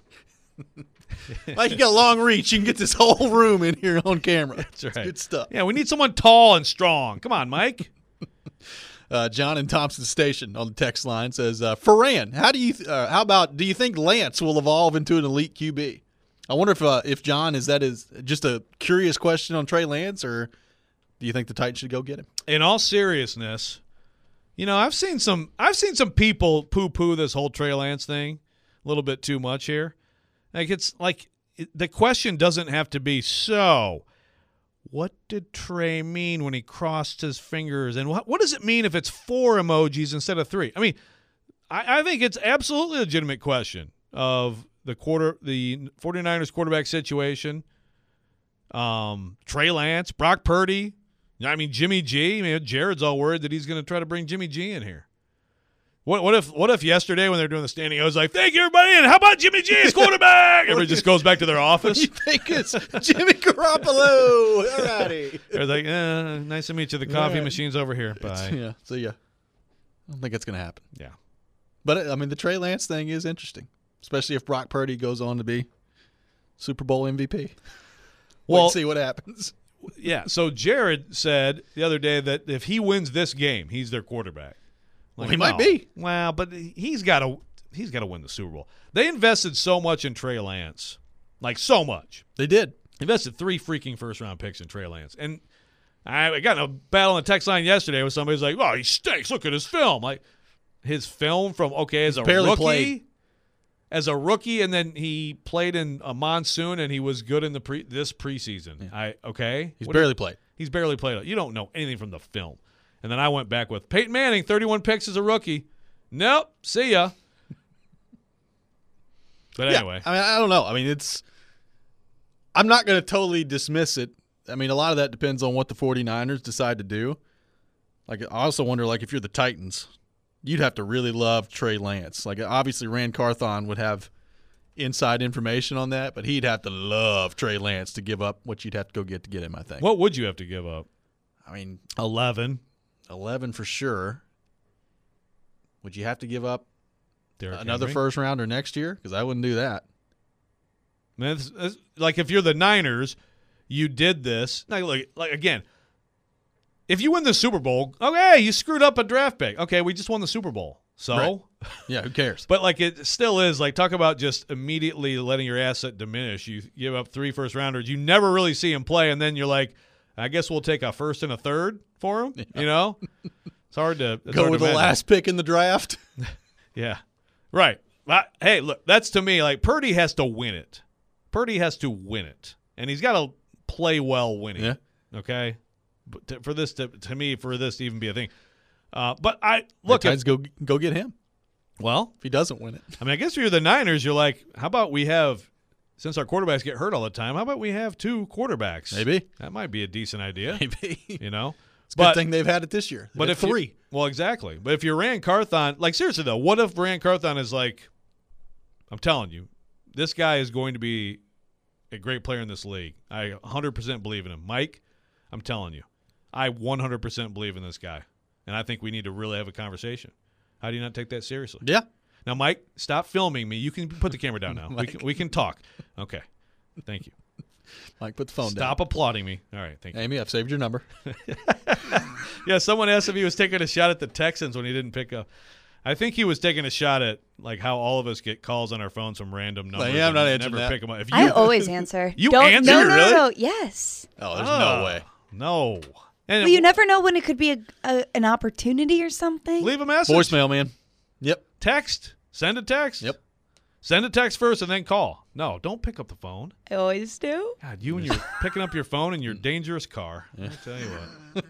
Mike, you got a long reach. You can get this whole room in here on camera. That's right. Good stuff. Yeah, we need someone tall and strong. Come on, Mike. Uh, John in Thompson Station on the text line says, uh, Ferran, how do you? Th- uh, how about? Do you think Lance will evolve into an elite Q B? I wonder if uh, if John is that is just a curious question on Trey Lance, or do you think the Titans should go get him? In all seriousness, you know, I've seen some I've seen some people poo-poo this whole Trey Lance thing a little bit too much here. Like it's like it, the question doesn't have to be so. What did Trey mean when he crossed his fingers? And what what does it mean if it's four emojis instead of three? I mean, I, I think it's absolutely a legitimate question of the quarter the 49ers quarterback situation. Um, Trey Lance, Brock Purdy. I mean, Jimmy G. I mean, Jared's all worried that he's going to try to bring Jimmy G in here. What what if what if yesterday when they're doing the standing, I was like, "Thank you, everybody," and how about Jimmy G as quarterback? Everybody just goes back to their office. You think it's Jimmy Garoppolo? All righty. They're like, eh, "Nice to meet you. The coffee Right. machine's over here." Bye. Yeah. So yeah, I don't think it's going to happen. Yeah. But I mean, the Trey Lance thing is interesting, especially if Brock Purdy goes on to be Super Bowl M V P. Well, Well, see what happens. yeah. So Jared said the other day that if he wins this game, he's their quarterback. Well, he might be. Well, but he's got to he's got to win the Super Bowl. They invested so much in Trey Lance, like so much. They did. Invested three freaking first round picks in Trey Lance, and I, I got in a battle on the text line yesterday where somebody's like, "Oh, he stinks. Look at his film." Like his film from okay as a barely rookie, played. as a rookie, and then he played in a monsoon and he was good in the pre this preseason. I okay, He's What do you- barely played. He's barely played. You don't know anything from the film. And then I went back with Peyton Manning, thirty-one picks as a rookie. Nope. See ya. But Yeah, anyway. I mean, I don't know. I mean, it's. I'm not going to totally dismiss it. I mean, a lot of that depends on what the 49ers decide to do. Like, I also wonder, like, if you're the Titans, you'd have to really love Trey Lance. Like, obviously, Rand Carthon would have inside information on that, but he'd have to love Trey Lance to give up what you'd have to go get to get him, I think. What would you have to give up? I mean, eleven. eleven for sure. Would you have to give up Derrick another Henry. first rounder next year? Because I wouldn't do that. Man, it's- it's- like if you're the Niners, you did this. Like, like, like again, if you win the Super Bowl, okay, you screwed up a draft pick. Okay, we just won the Super Bowl. So, Right. Yeah, who cares? but like it still is like talk about just immediately letting your asset diminish. You give up three first rounders. You never really see him play, and then you're like, I guess we'll take a first and a third for him. You know, it's hard to it's Go hard with to the imagine. last pick in the draft. Yeah, right. I- hey, look, that's to me like Purdy has to win it. Purdy has to win it, and he's got to play well winning. Yeah. Okay, but to, for this to, to me for this to even be a thing. Uh, but I look The at Titans go go get him well. if he doesn't win it. I mean, I guess if you're the Niners, you're like, how about we have, since our quarterbacks get hurt all the time, how about we have two quarterbacks? Maybe. That might be a decent idea, Maybe. you know? It's a but, good thing they've had it this year. They've but had if you- three. well, exactly. But if you're Rand Carthon, like seriously though, what if Rand Carthon is like, I'm telling you, this guy is going to be a great player in this league. I one hundred percent believe in him. Mike, I'm telling you, I one hundred percent believe in this guy. And I think we need to really have a conversation. How do you not take that seriously? Yeah. Now, Mike, stop filming me. You can put the camera down now. we, can, we can talk. Okay. Thank you. Mike, put the phone Stop applauding me. All right. Thank down. you. Amy, I've saved your number. Yeah, someone asked if he was taking a shot at the Texans when he didn't pick up. I think he was taking a shot at like how all of us get calls on our phones from random numbers. yeah, I'm not and answering never that. pick them up. If you, I always answer. You Don't, answer? No, no, Really? no, no. Yes. Oh, there's Oh, no way. No. And Well, you never know when it could be a, a an opportunity or something. leave a message. Voicemail, man. Yep. Text. Send a text. Yep. Send a text first and then call. No, don't pick up the phone. I always do. God, you and your picking up your phone in your dangerous car. I tell you what.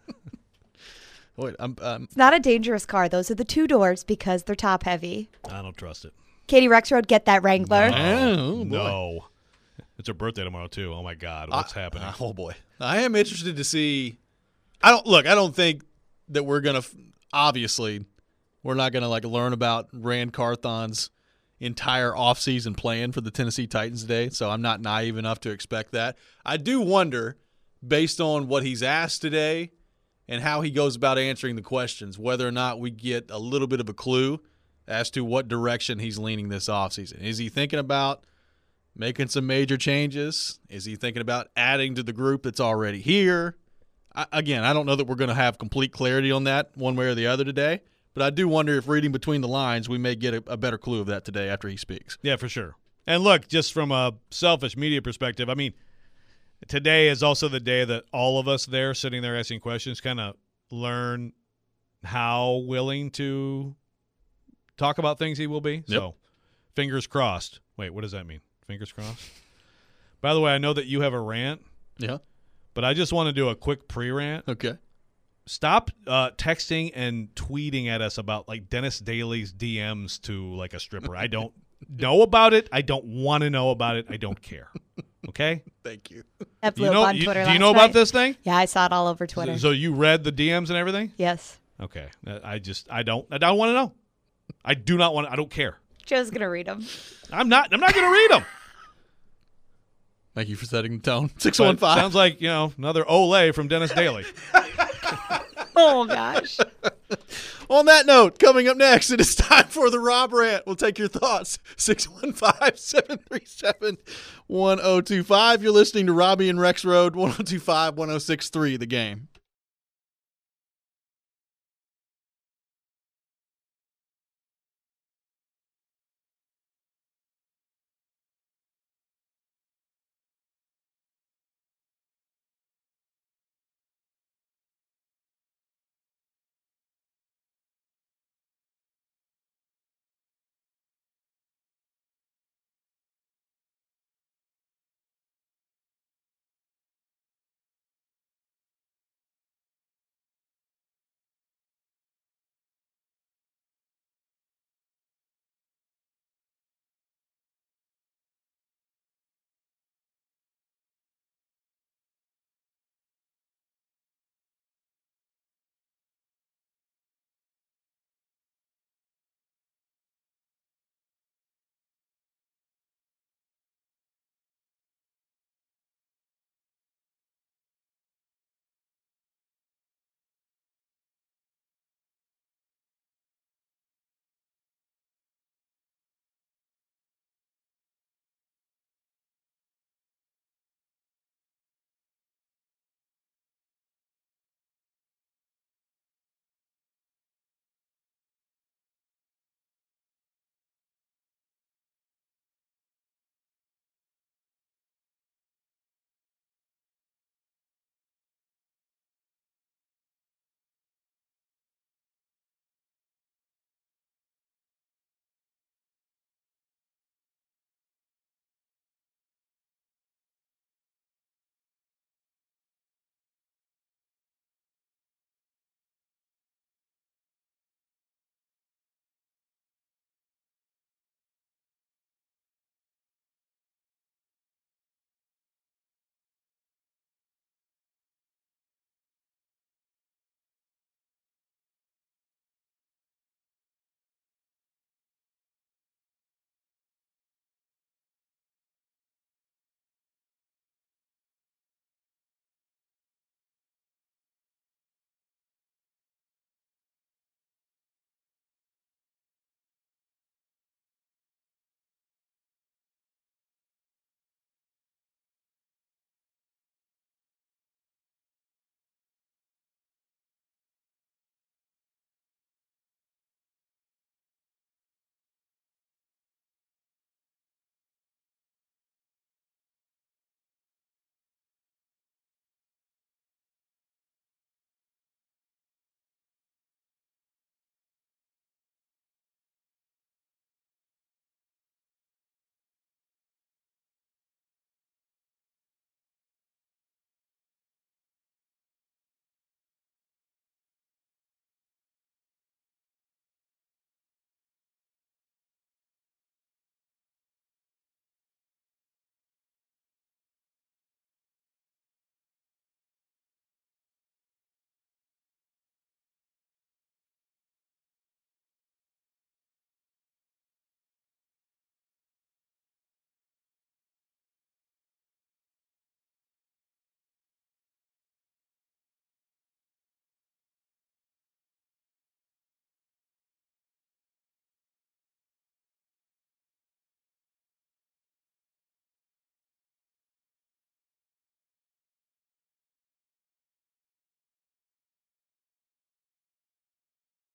Wait, I'm, um, It's not a dangerous car. Those are the two doors because they're top heavy. I don't trust it. Katie Rexroad, get that Wrangler. Oh, boy. No. It's her birthday tomorrow too. Oh my God, what's I- happening? Oh boy, I am interested to see. I don't look. I don't think that we're gonna. Obviously, we're not gonna like learn about Rand Carthon's entire offseason plan for the Tennessee Titans today. So I'm not naive enough to expect that. I do wonder, based on what he's asked today and how he goes about answering the questions, whether or not we get a little bit of a clue as to what direction he's leaning this offseason. Is he thinking about making some major changes? Is he thinking about adding to the group that's already here? I, again, I don't know that we're going to have complete clarity on that one way or the other today, but I do wonder if reading between the lines, we may get a, a better clue of that today after he speaks. Yeah, for sure. And look, just from a selfish media perspective, I mean, today is also the day that all of us there sitting there asking questions kind of learn how willing to talk about things he will be. Yep. So fingers crossed. Wait, what does that mean? Fingers crossed? By the way, I know that you have a rant, Yeah. but I just want to do a quick pre-rant. Okay. Stop uh, texting and tweeting at us about like Dennis Daly's D Ms to like a stripper. I don't know about it. I don't want to know about it. I don't care. Okay? Thank you. That You blew know, up on you- Twitter do you last know about night. this thing? Yeah, I saw it all over Twitter. So you read the D Ms and everything? Yes. Okay. I just I don't I don't want to know. I do not want I don't care. Joe's going to read them. I'm not I'm not going to read them. Thank you for setting the tone. six one five. Sounds like, you know, another Olay from Dennis Daly. Oh, gosh. On that note, coming up next, it is time for the Rob Rant. We'll take your thoughts. six one five, seven three seven, one oh two five. You're listening to Robbie and Rex Road, one oh two five, one oh six three, The Game.